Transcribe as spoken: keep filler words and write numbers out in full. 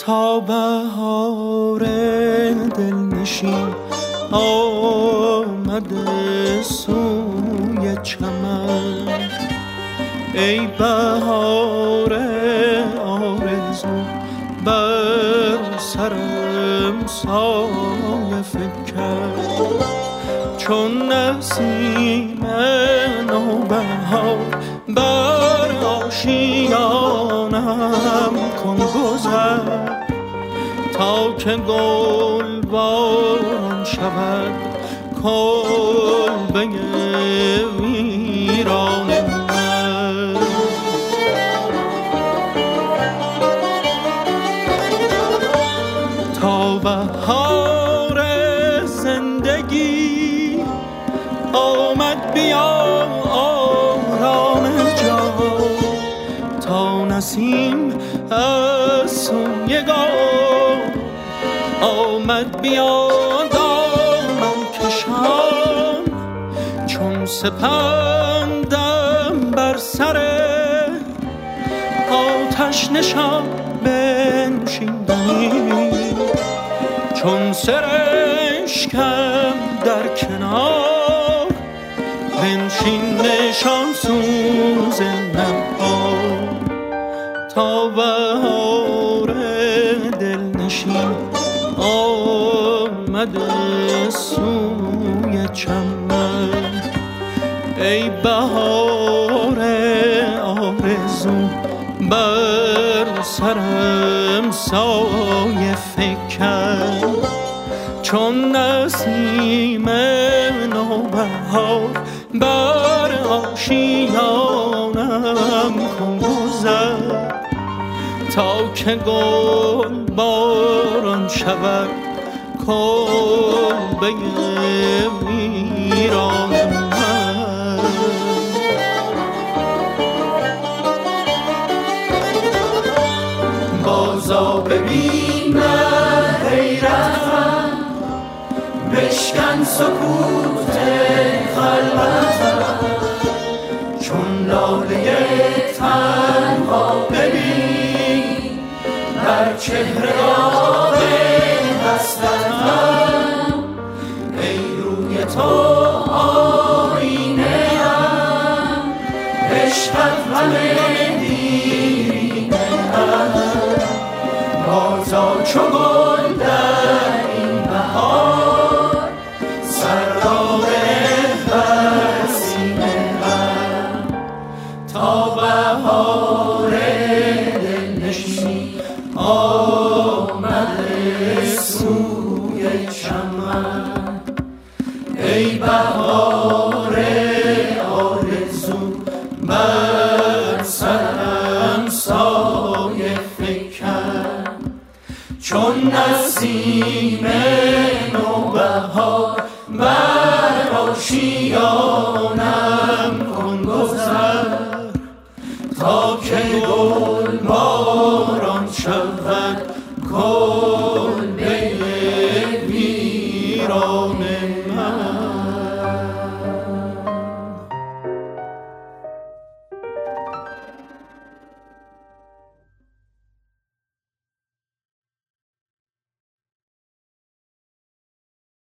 تا بهار دلنشین آمده سوی چمن. ای بهار آرزو بر سرم سایه فکن، چون نسیم نوبهار بر آشیانم کن گذر، تا که گل باران شود کلبه ویران من. تا بهار زندگی آمد بیا آرام جان، تا نسیم از سوی گل آمد بیا دامن کشان، چون سپندم بر سر آتش نشان بنشیندنی، چون سرشکم در کنار بنشین نشان سوز نها. تا بهار دلنشین آمده سوی چمن. ای بهار آرزو بر سرم سایه فکن، چون نسیم نوبهار بر آشیانم کن گذر، تا که گل باران شود کلبه ویران من. بازا ببین حیرتم، بشکن سکوت خلوتم، چون لاله تنها ببین بر چهره آب حسرتم. ای روی تو آینه ام، عشقت همه دیرینه ام، بازا چو گل در این بهار سر را به بر سینه ام. تا بهار دلنشین آمده سوی چمن. ای بهار آرزو بر سرم سایه فکن، چون نسیم نوبهار بر آشیانم کن گذر، تا که گل باران شود